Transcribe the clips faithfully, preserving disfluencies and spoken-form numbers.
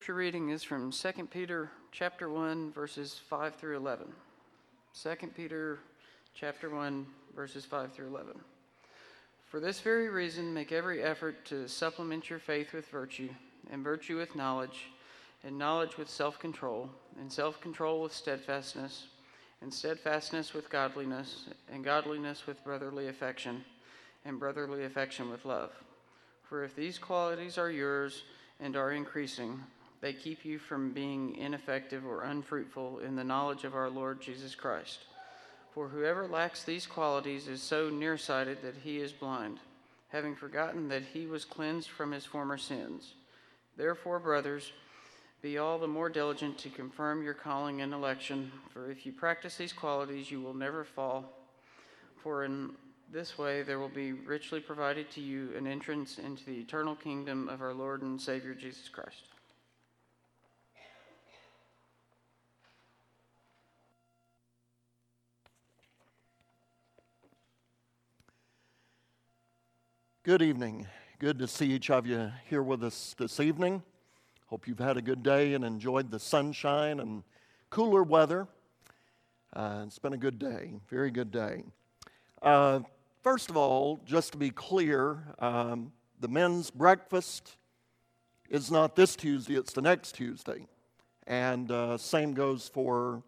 scripture reading is from Second Peter chapter one, verses five through eleven. Second Peter chapter one, verses five through eleven. For this very reason, make every effort to supplement your faith with virtue, and virtue with knowledge, and knowledge with self-control, and self-control with steadfastness, and steadfastness with godliness, and godliness with brotherly affection, and brotherly affection with love. For if these qualities are yours and are increasing, they keep you from being ineffective or unfruitful in the knowledge of our Lord Jesus Christ. For whoever lacks these qualities is so nearsighted that he is blind, having forgotten that he was cleansed from his former sins. Therefore, brothers, be all the more diligent to confirm your calling and election, for if you practice these qualities, you will never fall. For in this way there will be richly provided to you an entrance into the eternal kingdom of our Lord and Savior Jesus Christ. Good evening. Good to see each of you here with us this evening. Hope you've had a good day and enjoyed the sunshine and cooler weather. Uh, it's been a good day, very good day. Uh, First of all, just to be clear, um, the men's breakfast is not this Tuesday, it's the next Tuesday. And uh, same goes for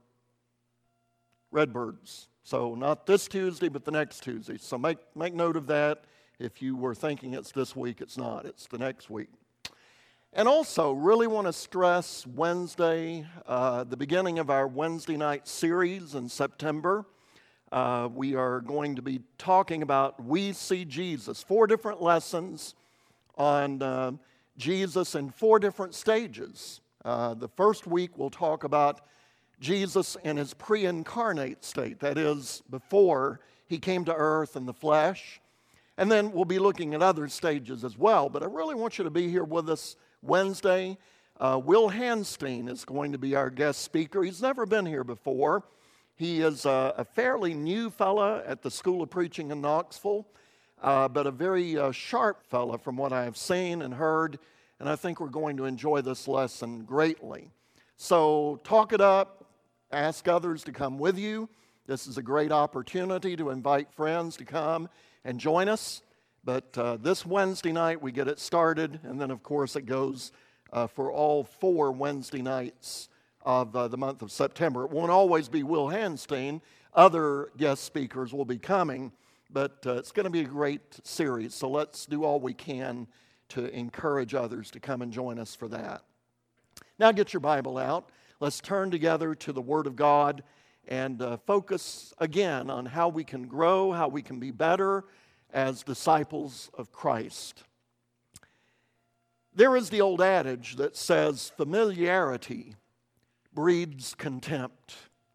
Redbirds. So not this Tuesday, but the next Tuesday. So make, make note of that. If you were thinking it's this week, it's not. It's the next week. And also, really want to stress Wednesday, uh, the beginning of our Wednesday night series in September. Uh, we are going to be talking about We See Jesus, four different lessons on uh, Jesus in four different stages. Uh, the first week we'll talk about Jesus in his pre-incarnate state, that is, before he came to earth in the flesh. And then we'll be looking at other stages as well, but I really want you to be here with us Wednesday. Uh, Will Hanstein is going to be our guest speaker. He's never been here before. He is a, a fairly new fella at the School of Preaching in Knoxville, uh, but a very uh, sharp fella from what I have seen and heard, and I think we're going to enjoy this lesson greatly. So talk it up, ask others to come with you. This is a great opportunity to invite friends to come and join us, but uh, this Wednesday night we get it started, and then of course it goes uh, for all four Wednesday nights of uh, the month of September. It won't always be Will Hanstein. Other guest speakers will be coming, but uh, it's going to be a great series, so let's do all we can to encourage others to come and join us for that. Now get your Bible out. Let's turn together to the Word of God and uh, focus again on how we can grow, how we can be better as disciples of Christ. There is the old adage that says familiarity breeds contempt.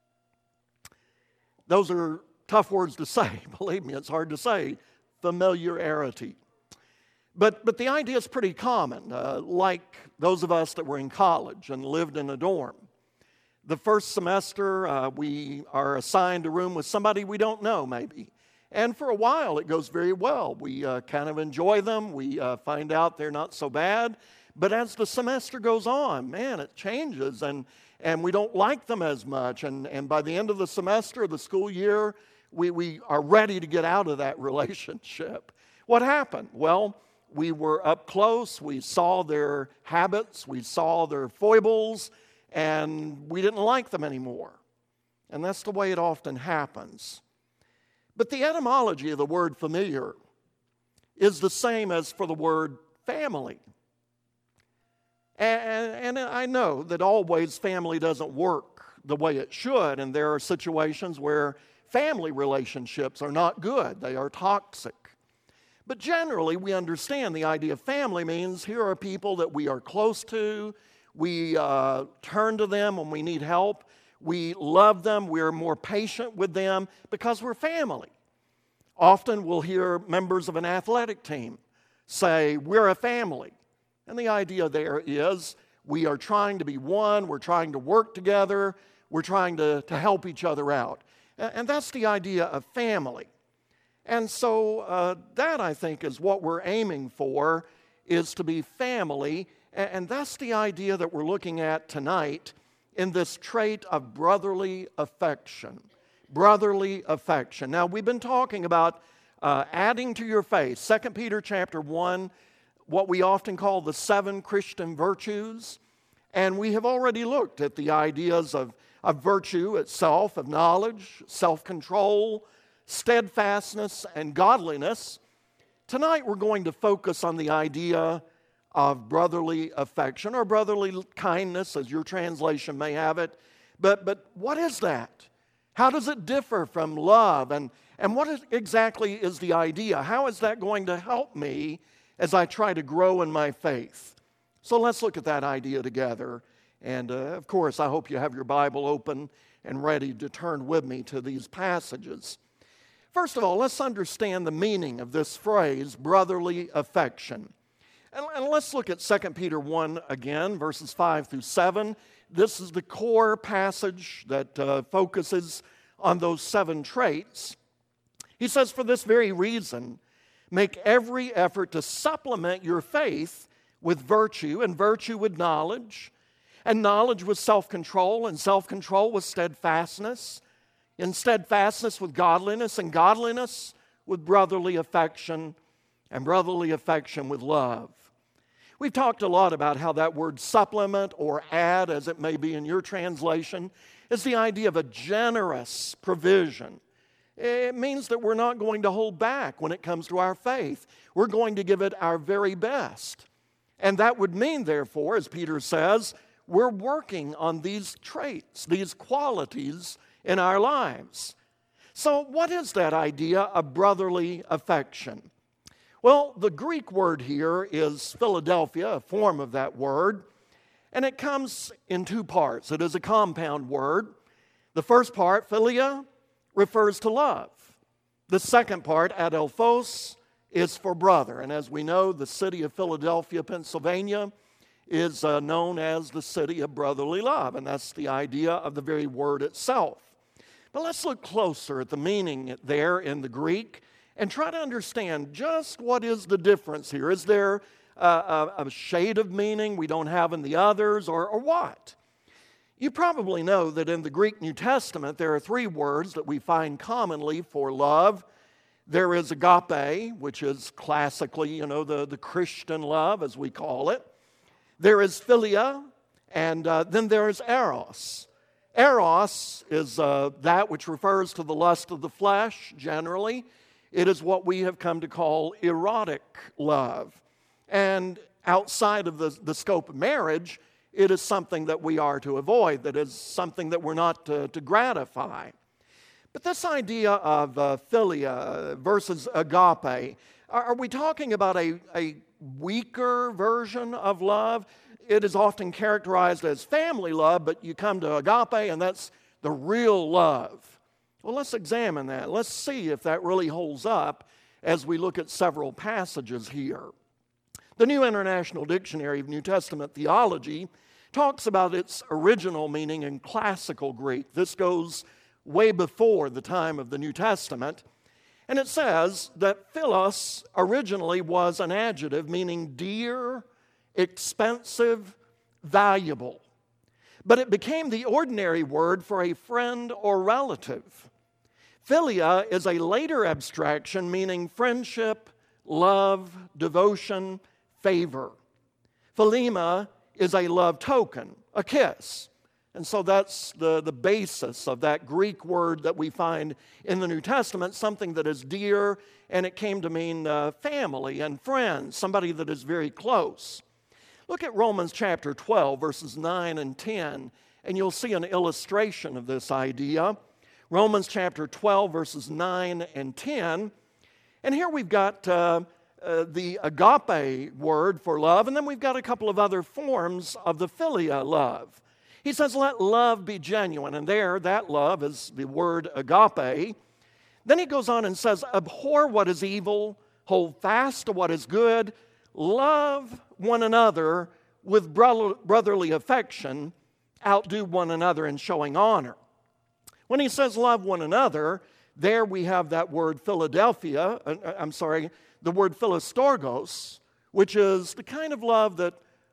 Those are tough words to say. Believe me, it's hard to say, familiarity. But, but the idea is pretty common, uh, like those of us that were in college and lived in a dorm. The first semester, uh, we are assigned a room with somebody we don't know, maybe. And for a while, it goes very well. We uh, kind of enjoy them. We uh, find out they're not so bad. But as the semester goes on, man, it changes, and And we don't like them as much. And, and by the end of the semester, the school year, we, we are ready to get out of that relationship. What happened? Well, we were up close. We saw their habits. We saw their foibles. And we didn't like them anymore. And that's the way it often happens. But the etymology of the word familiar is the same as for the word family. And, and I know that always family doesn't work the way it should, and there are situations where family relationships are not good. They are toxic. But generally, we understand the idea of family means here are people that we are close to. We uh, turn to them when we need help. We love them. We're more patient with them because we're family. Often we'll hear members of an athletic team say, we're a family. And the idea there is we are trying to be one, we're trying to work together, we're trying to, to help each other out. And that's the idea of family. And so uh, that, I think, is what we're aiming for, is to be family. And that's the idea that we're looking at tonight in this trait of brotherly affection. Brotherly affection. Now, we've been talking about uh, adding to your faith. Second Peter chapter one, what we often call the seven Christian virtues. And we have already looked at the ideas of, of virtue itself, of knowledge, self-control, steadfastness, and godliness. Tonight we're going to focus on the idea of brotherly affection, or brotherly kindness, as your translation may have it. But, but what is that? How does it differ from love? And, and what is, exactly is the idea? How is that going to help me as I try to grow in my faith? So let's look at that idea together. And uh, of course, I hope you have your Bible open and ready to turn with me to these passages. First of all, let's understand the meaning of this phrase, brotherly affection. And, and let's look at Second Peter one again, verses five through seven. This is the core passage that uh, focuses on those seven traits. He says, for this very reason, make every effort to supplement your faith with virtue, and virtue with knowledge, and knowledge with self-control, and self-control with steadfastness, and steadfastness with godliness, and godliness with brotherly affection, and brotherly affection with love. We've talked a lot about how that word supplement, or add, as it may be in your translation, is the idea of a generous provision. It means that we're not going to hold back when it comes to our faith. We're going to give it our very best. And that would mean, therefore, as Peter says, we're working on these traits, these qualities in our lives. So what is that idea of brotherly affection? Well, the Greek word here is Philadelphia, a form of that word, and it comes in two parts. It is a compound word. The first part, philia, refers to love. The second part, adelphos, is for brother. And as we know, the city of Philadelphia, Pennsylvania, is uh, known as the city of brotherly love, and that's the idea of the very word itself. But let's look closer at the meaning there in the Greek and try to understand just what is the difference here. Is there uh, a, a shade of meaning we don't have in the others, or, or what? You probably know that in the Greek New Testament there are three words that we find commonly for love. There is agape, which is classically, you know, the, the Christian love, as we call it. There is philia, and uh, then there is eros. Eros is uh, that which refers to the lust of the flesh, generally. It is what we have come to call erotic love. And outside of the, the scope of marriage, it is something that we are to avoid, that is something that we're not to, to gratify. But this idea of uh, philia versus agape, are, are we talking about a, a weaker version of love? It is often characterized as family love, but you come to agape and that's the real love. Well, let's examine that. Let's see if that really holds up as we look at several passages here. The New International Dictionary of New Testament Theology talks about its original meaning in classical Greek. This goes way before the time of the New Testament. And it says that philos originally was an adjective meaning dear, expensive, valuable. But it became the ordinary word for a friend or relative. Philia is a later abstraction meaning friendship, love, devotion, favor. Philema is a love token, a kiss. And so that's the, the basis of that Greek word that we find in the New Testament, something that is dear, and it came to mean uh, family and friends, somebody that is very close. Look at Romans chapter twelve, verses nine and ten, and you'll see an illustration of this idea. Romans chapter twelve, verses nine and ten. And here we've got uh, uh, the agape word for love, and then we've got a couple of other forms of the philia love. He says, let love be genuine. And there, that love is the word agape. Then he goes on and says, abhor what is evil, hold fast to what is good, love one another with brotherly affection, outdo one another in showing honor. When he says love one another, there we have that word Philadelphia, uh, I'm sorry, the word Philostorgos, which is the kind of love that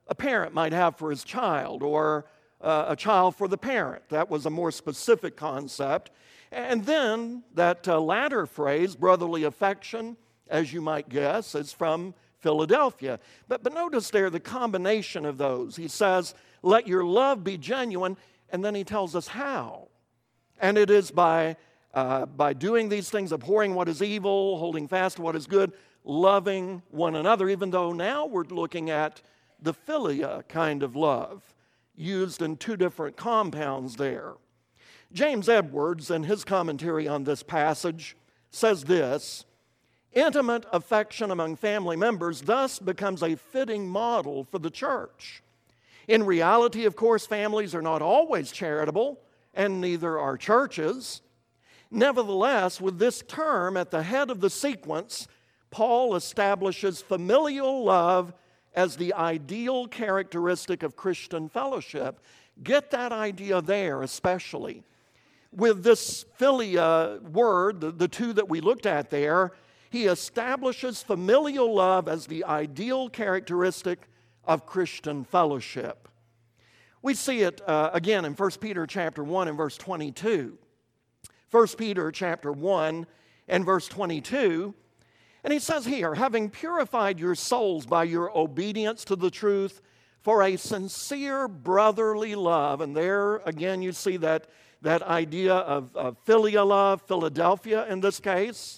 a parent might have for his child, or uh, a child for the parent. That was a more specific concept. And then that uh, latter phrase, brotherly affection, as you might guess, is from Philadelphia. But, but notice there the combination of those. He says, let your love be genuine, and then he tells us how. And it is by, uh, by doing these things, abhorring what is evil, holding fast to what is good, loving one another, even though now we're looking at the philia kind of love, used in two different compounds there. James Edwards, in his commentary on this passage, says this, intimate affection among family members thus becomes a fitting model for the church. In reality, of course, families are not always charitable, and neither are churches. Nevertheless, with this term at the head of the sequence, Paul establishes familial love as the ideal characteristic of Christian fellowship. Get that idea there especially. With this philia word, the, the two that we looked at there, he establishes familial love as the ideal characteristic of Christian fellowship. We see it uh, again in First Peter chapter one and verse twenty-two. First Peter chapter one and verse twenty-two. And he says here, having purified your souls by your obedience to the truth for a sincere brotherly love. And there again you see that, that idea of, of filial love, Philadelphia in this case.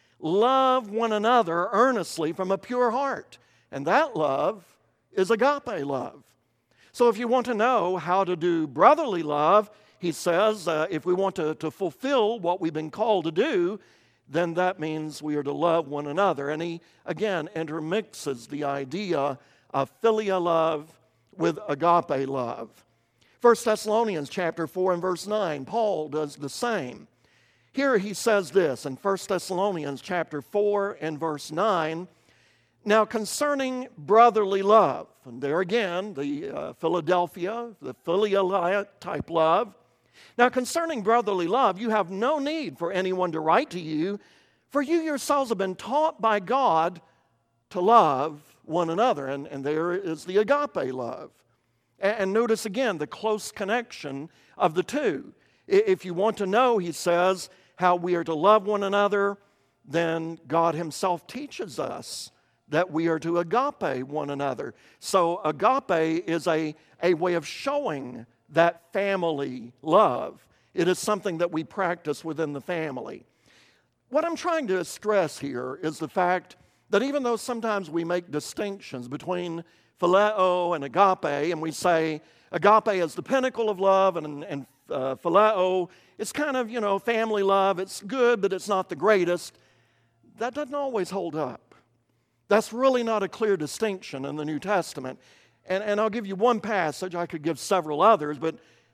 Love one another earnestly from a pure heart. And that love is agape love. So if you want to know how to do brotherly love, he says, uh, if we want to, to fulfill what we've been called to do, then that means we are to love one another. And he, again, intermixes the idea of filial love with agape love. First Thessalonians chapter four and verse nine, Paul does the same. Here he says this in First Thessalonians chapter four and verse nine, now concerning brotherly love, and there again, the uh, Philadelphia, the filial type love. Now concerning brotherly love, you have no need for anyone to write to you, for you yourselves have been taught by God to love one another. And, and there is the agape love. And, and notice again the close connection of the two. If you want to know, he says, how we are to love one another, then God himself teaches us that we are to agape one another. So agape is a, a way of showing that family love. It is something that we practice within the family. What I'm trying to stress here is the fact that even though sometimes we make distinctions between phileo and agape, and we say agape is the pinnacle of love, and, and uh, phileo is kind of, you know, family love. It's good, but it's not the greatest. That doesn't always hold up. That's really not a clear distinction in the New Testament. And, and I'll give you one passage. I could give several others, but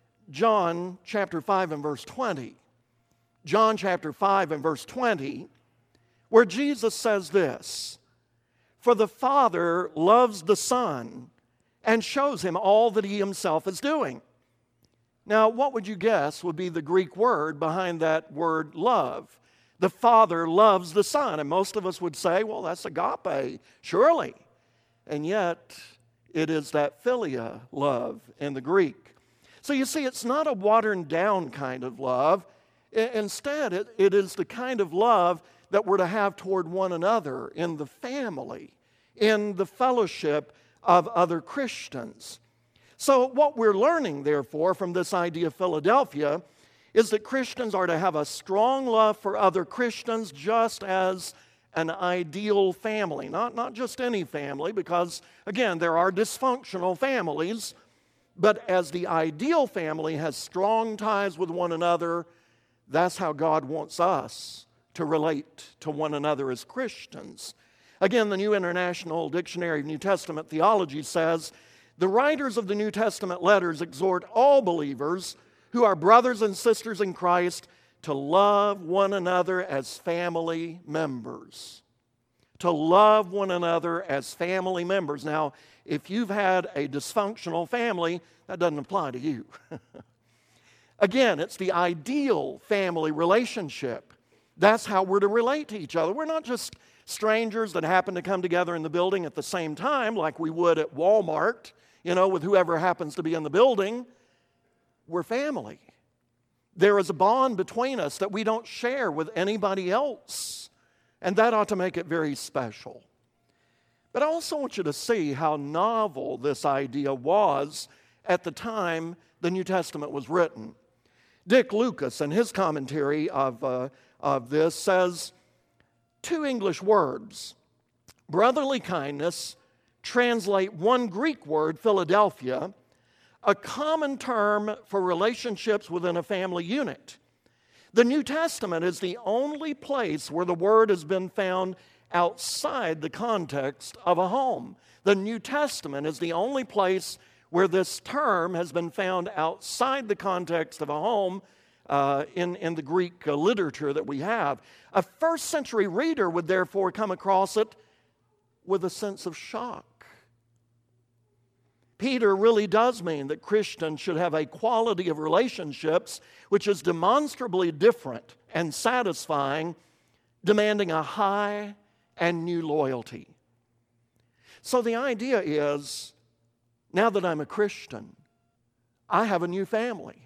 John chapter five and verse twenty. John chapter five and verse twenty, where Jesus says this, for the Father loves the Son and shows him all that he himself is doing. Now, what would you guess would be the Greek word behind that word love? The Father loves the Son. And most of us would say, well, that's agape, surely. And yet, it is that philia love in the Greek. So you see, it's not a watered down kind of love. I- instead, it, it is the kind of love that we're to have toward one another in the family, in the fellowship of other Christians. So what we're learning, therefore, from this idea of Philadelphia is that Christians are to have a strong love for other Christians just as an ideal family. Not, not just any family, because, again, there are dysfunctional families, but as the ideal family has strong ties with one another, that's how God wants us to relate to one another as Christians. Again, the New International Dictionary of New Testament Theology says, the writers of the New Testament letters exhort all believers who are brothers and sisters in Christ to love one another as family members. To love one another as family members. Now, if you've had a dysfunctional family, that doesn't apply to you. Again, it's the ideal family relationship. That's how we're to relate to each other. We're not just strangers that happen to come together in the building at the same time, like we would at Walmart, you know, with whoever happens to be in the building. We're family. There is a bond between us that we don't share with anybody else. And that ought to make it very special. But I also want you to see how novel this idea was at the time the New Testament was written. Dick Lucas, in his commentary of, uh, of this, says, two English words, brotherly kindness, translate one Greek word, Philadelphia, a common term for relationships within a family unit. The New Testament is the only place where the word has been found outside the context of a home. The New Testament is the only place where this term has been found outside the context of a home uh, in, in the Greek uh, literature that we have. A first century reader would therefore come across it with a sense of shock. Peter really does mean that Christians should have a quality of relationships which is demonstrably different and satisfying, demanding a high and new loyalty. So the idea is, now that I'm a Christian, I have a new family.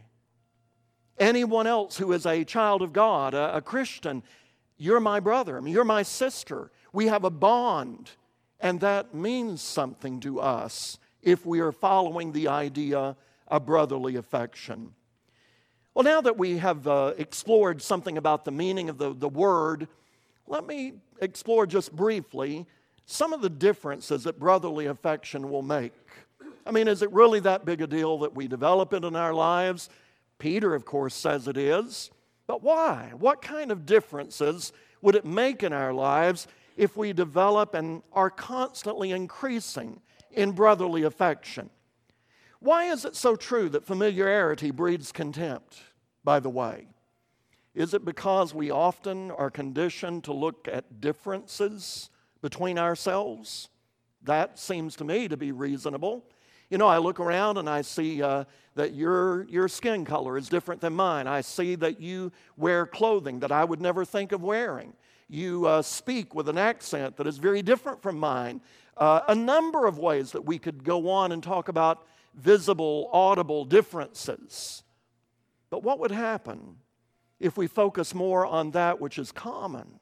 Anyone else who is a child of God, a, a Christian, you're my brother, you're my sister. We have a bond, and that means something to us if we are following the idea of brotherly affection. Well, now that we have uh, explored something about the meaning of the, the word, let me explore just briefly some of the differences that brotherly affection will make. I mean, is it really that big a deal that we develop it in our lives? Peter, of course, says it is. But why? What kind of differences would it make in our lives if we develop and are constantly increasing in brotherly affection? Why is it so true that familiarity breeds contempt, by the way? Is it because we often are conditioned to look at differences between ourselves? That seems to me to be reasonable. You know, I look around and I see uh, that your, your skin color is different than mine. I see that you wear clothing that I would never think of wearing. You uh, speak with an accent that is very different from mine. Uh, a number of ways that we could go on and talk about visible, audible differences. But what would happen if we focus more on that which is common,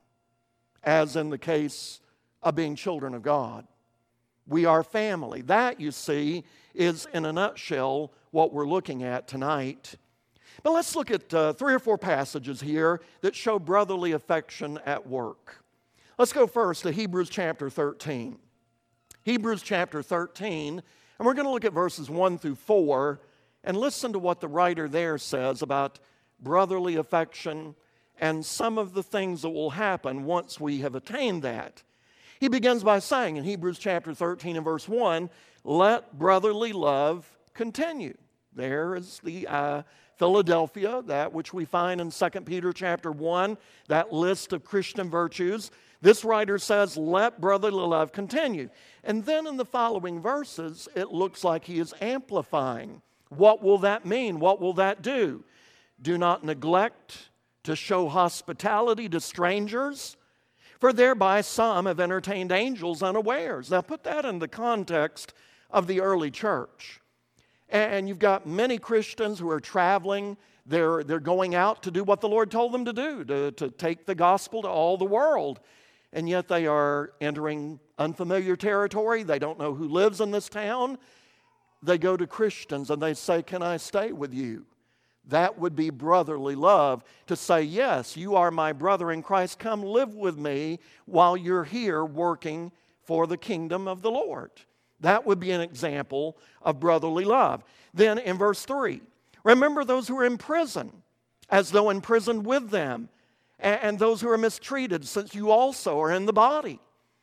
as in the case of being children of God? We are family. That, you see, is in a nutshell what we're looking at tonight. But let's look at uh, three or four passages here that show brotherly affection at work. Let's go first to Hebrews chapter thirteen. Hebrews chapter thirteen, and we're going to look at verses one through four and listen to what the writer there says about brotherly affection and some of the things that will happen once we have attained that. He begins by saying in Hebrews chapter thirteen and verse one, let brotherly love continue. There is the uh, Philadelphia, that which we find in Second Peter chapter one, that list of Christian virtues. This writer says, let brotherly love continue. And then in the following verses, it looks like he is amplifying. What will that mean? What will that do? Do not neglect to show hospitality to strangers, for thereby some have entertained angels unawares. Now put that in the context of the early church. And you've got many Christians who are traveling. They're, they're going out to do what the Lord told them to do, to, to take the gospel to all the world. And yet they are entering unfamiliar territory. They don't know who lives in this town. They go to Christians and they say, can I stay with you? That would be brotherly love, to say, yes, you are my brother in Christ. Come live with me while you're here working for the kingdom of the Lord. That would be an example of brotherly love. Then in verse three, remember those who are in prison, as though in prison with them, and those who are mistreated, since you also are in the body.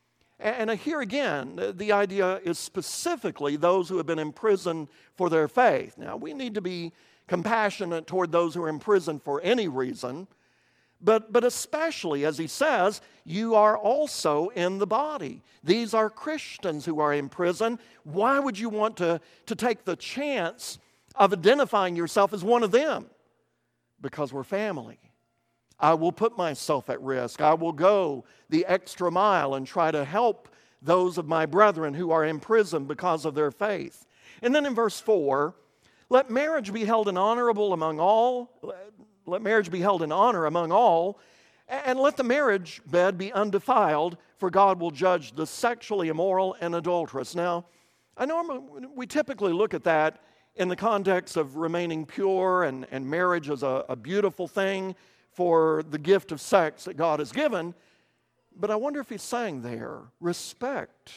And here again, the idea is specifically those who have been imprisoned for their faith. Now, we need to be compassionate toward those who are in prison for any reason, but, but especially, as he says, you are also in the body. These are Christians who are in prison. Why would you want to, to take the chance of identifying yourself as one of them? Because we're family. I will put myself at risk. I will go the extra mile and try to help those of my brethren who are in prison because of their faith. And then in verse four, let marriage be held in honorable among all, let marriage be held in honor among all, and let the marriage bed be undefiled, for God will judge the sexually immoral and adulterous. Now, I normally, we typically look at that in the context of remaining pure and, and marriage as a, a beautiful thing for the gift of sex that God has given. But I wonder if he's saying there, respect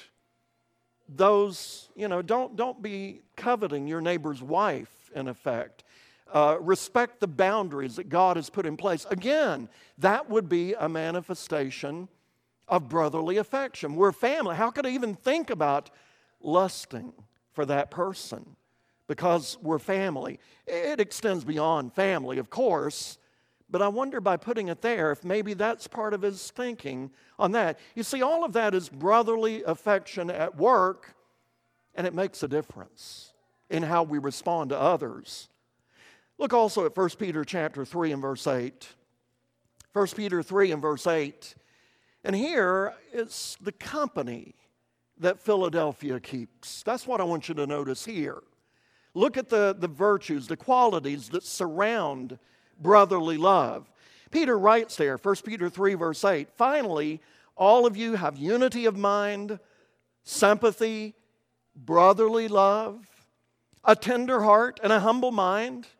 those, you know, don't, don't be coveting your neighbor's wife, in effect. Uh, respect the boundaries that God has put in place. Again, that would be a manifestation of brotherly affection. We're family. How could I even think about lusting for that person? Because we're family. It extends beyond family, of course, but I wonder by putting it there if maybe that's part of his thinking on that. You see, all of that is brotherly affection at work, and it makes a difference in how we respond to others. Look also at First Peter chapter three and verse eight. First Peter three and verse eight. And here it's the company that Philadelphia keeps. That's what I want you to notice here. Look at the, the virtues, the qualities that surround brotherly love. Peter writes there, First Peter three verse eight, finally, all of you have unity of mind, sympathy, brotherly love, a tender heart, and a humble mind.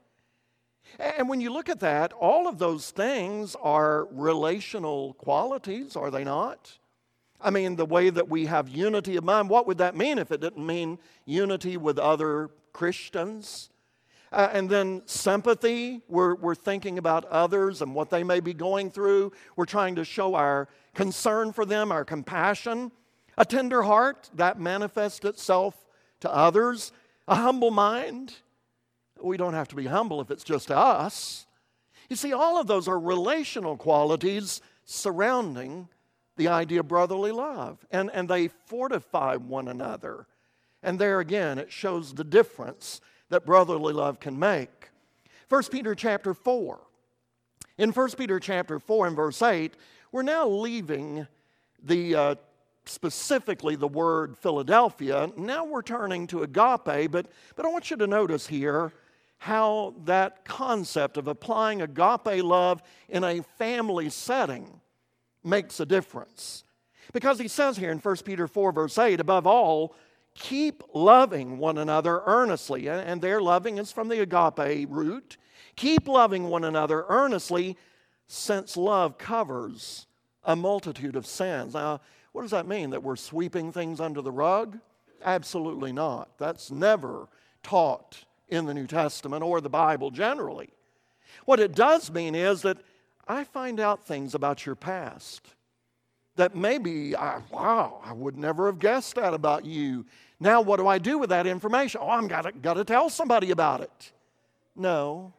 And when you look at that, all of those things are relational qualities, are they not? I mean, the way that we have unity of mind, what would that mean if it didn't mean unity with other Christians? Uh, and then sympathy, we're, we're thinking about others and what they may be going through. We're trying to show our concern for them, our compassion. A tender heart, that manifests itself to others. A humble mind, we don't have to be humble if it's just us. You see, all of those are relational qualities surrounding the idea of brotherly love. And, and they fortify one another. And there again, it shows the difference that brotherly love can make. First Peter chapter four. In First Peter chapter four and verse eight, we're now leaving the uh, specifically the word Philadelphia. Now we're turning to agape, but, but I want you to notice here how that concept of applying agape love in a family setting makes a difference. Because he says here in First Peter four verse eight, above all, keep loving one another earnestly. And their loving is from the agape root. Keep loving one another earnestly, since love covers a multitude of sins. Now, what does that mean? That we're sweeping things under the rug? Absolutely not. That's never taught in the New Testament or the Bible generally. What it does mean is that I find out things about your past that maybe, I, wow, I would never have guessed that about you. Now what do I do with that information? Oh, I'm gotta, gotta tell somebody about it. No.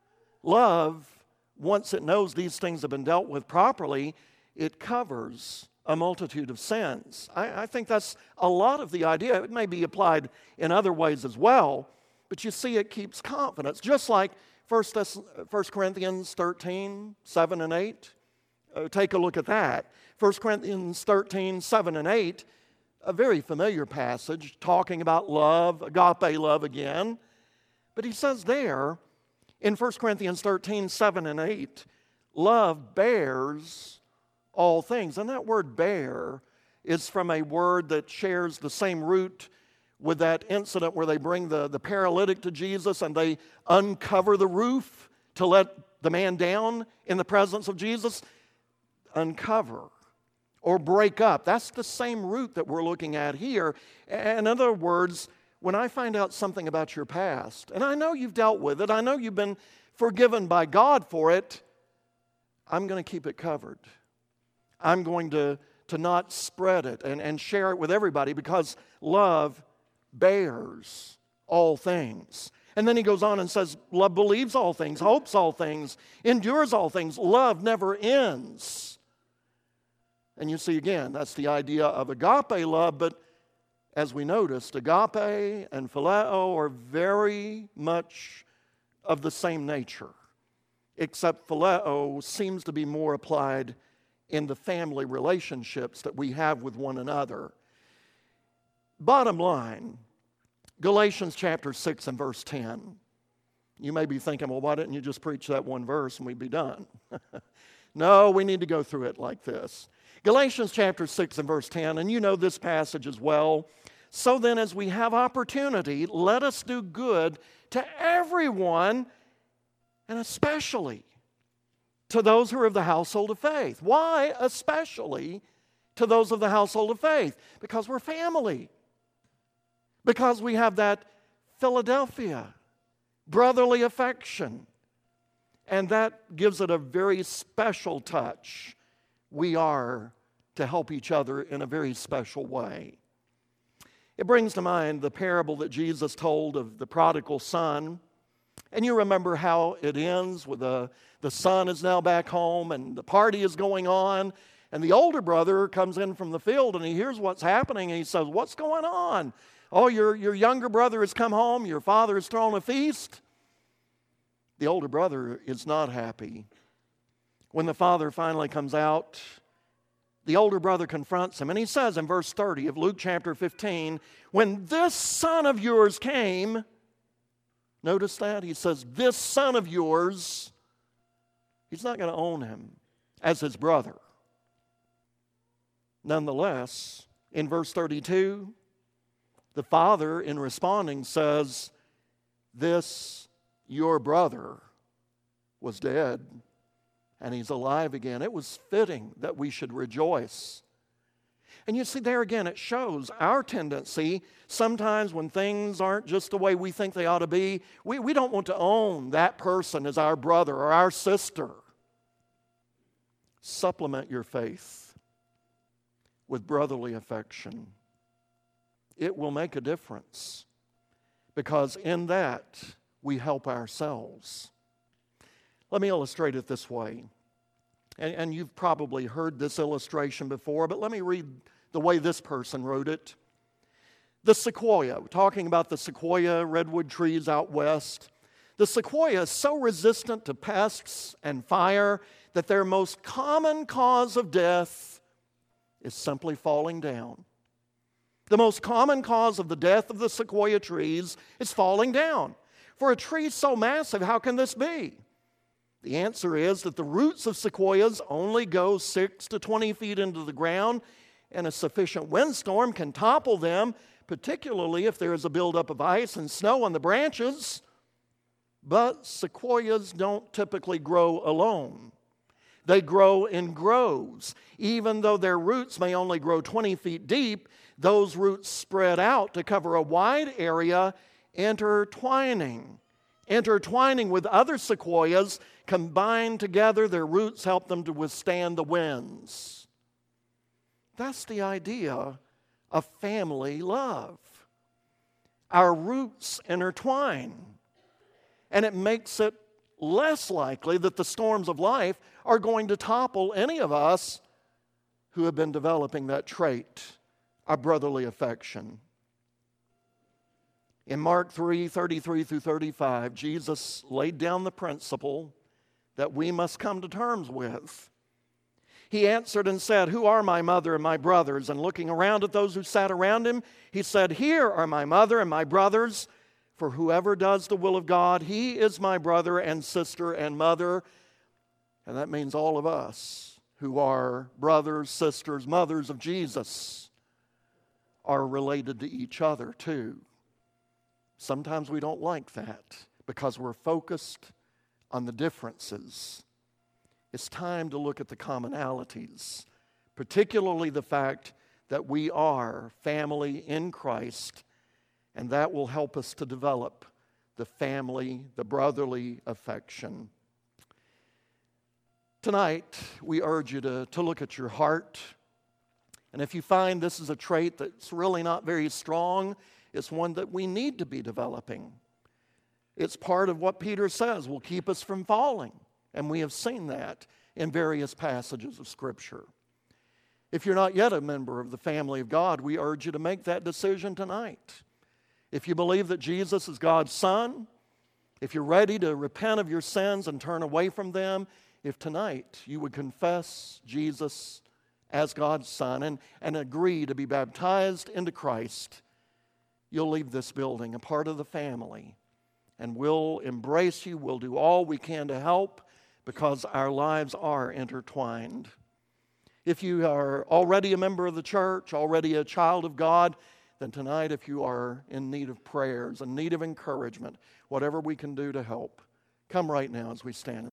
Love, once it knows these things have been dealt with properly, it covers a multitude of sins. I, I think that's a lot of the idea. It may be applied in other ways as well, but you see it keeps confidence. Just like First Corinthians thirteen, seven and eight. Uh, take a look at that. First Corinthians thirteen, seven and eight, a very familiar passage talking about love, agape love again. But he says there in First Corinthians thirteen, seven and eight, love bears all things. And that word bear is from a word that shares the same root with that incident where they bring the, the paralytic to Jesus and they uncover the roof to let the man down in the presence of Jesus. Uncover or break up. That's the same root that we're looking at here. In other words, when I find out something about your past, and I know you've dealt with it, I know you've been forgiven by God for it, I'm going to keep it covered. I'm going to, to not spread it and, and share it with everybody because love bears all things. And then he goes on and says, love believes all things, hopes all things, endures all things. Love never ends. And you see again, that's the idea of agape love, but as we noticed, agape and phileo are very much of the same nature. except phileo seems to be more applied in the family relationships that we have with one another. Bottom line, Galatians chapter six and verse ten. You may be thinking, well, why didn't you just preach that one verse and we'd be done? No, we need to go through it like this. Galatians chapter six and verse ten, and you know this passage as well. So then, as we have opportunity, let us do good to everyone, and especially to those who are of the household of faith. Why especially to those of the household of faith? Because we're family. Because we have that Philadelphia, brotherly affection. And that gives it a very special touch. We are to help each other in a very special way. It brings to mind the parable that Jesus told of the prodigal son. And you remember how it ends with the, the son is now back home and the party is going on. And the older brother comes in from the field and he hears what's happening and he says, "What's going on? Oh, your, your younger brother has come home. Your father has thrown a feast." The older brother is not happy. When the father finally comes out, the older brother confronts him. And he says in verse thirty of Luke chapter fifteen, "When this son of yours came," notice that? He says, "this son of yours," he's not going to own him as his brother. Nonetheless, in verse thirty-two, the father, in responding, says, "This your brother was dead, and he's alive again." It was fitting that we should rejoice. And you see, there again, it shows our tendency, sometimes when things aren't just the way we think they ought to be, we, we don't want to own that person as our brother or our sister. Supplement your faith with brotherly affection. It will make a difference, because in that, we help ourselves. Let me illustrate it this way. And, and you've probably heard this illustration before, but let me read the way this person wrote it. The sequoia, we're talking about the sequoia redwood trees out west. The sequoia is so resistant to pests and fire that their most common cause of death is simply falling down. The most common cause of the death of the sequoia trees is falling down. For a tree so massive, how can this be? The answer is that the roots of sequoias only go six to twenty feet into the ground, and a sufficient windstorm can topple them, particularly if there is a buildup of ice and snow on the branches. But sequoias don't typically grow alone. They grow in groves. Even though their roots may only grow twenty feet deep, those roots spread out to cover a wide area, intertwining. Intertwining with other sequoias, combined together, their roots help them to withstand the winds. That's the idea of family love. Our roots intertwine, and it makes it less likely that the storms of life are going to topple any of us who have been developing that trait, our brotherly affection. In Mark three, thirty-three through thirty-five, Jesus laid down the principle that we must come to terms with. He answered and said, "Who are my mother and my brothers?" And looking around at those who sat around him, he said, "Here are my mother and my brothers. For whoever does the will of God, he is my brother and sister and mother." And that means all of us who are brothers, sisters, mothers of Jesus are related to each other too. Sometimes we don't like that because we're focused on the differences. It's time to look at the commonalities, particularly the fact that we are family in Christ, and that will help us to develop the family, the brotherly affection. Tonight, we urge you to, to look at your heart. And if you find this is a trait that's really not very strong, it's one that we need to be developing. It's part of what Peter says will keep us from falling. And we have seen that in various passages of Scripture. If you're not yet a member of the family of God, we urge you to make that decision tonight. If you believe that Jesus is God's Son, If you're ready to repent of your sins and turn away from them, if tonight you would confess Jesus as God's Son and, and agree to be baptized into Christ, you'll leave this building a part of the family. And we'll embrace you. We'll do all we can to help because our lives are intertwined. If you are already a member of the church, already a child of God, then tonight, if you are in need of prayers, in need of encouragement, whatever we can do to help, come right now as we stand.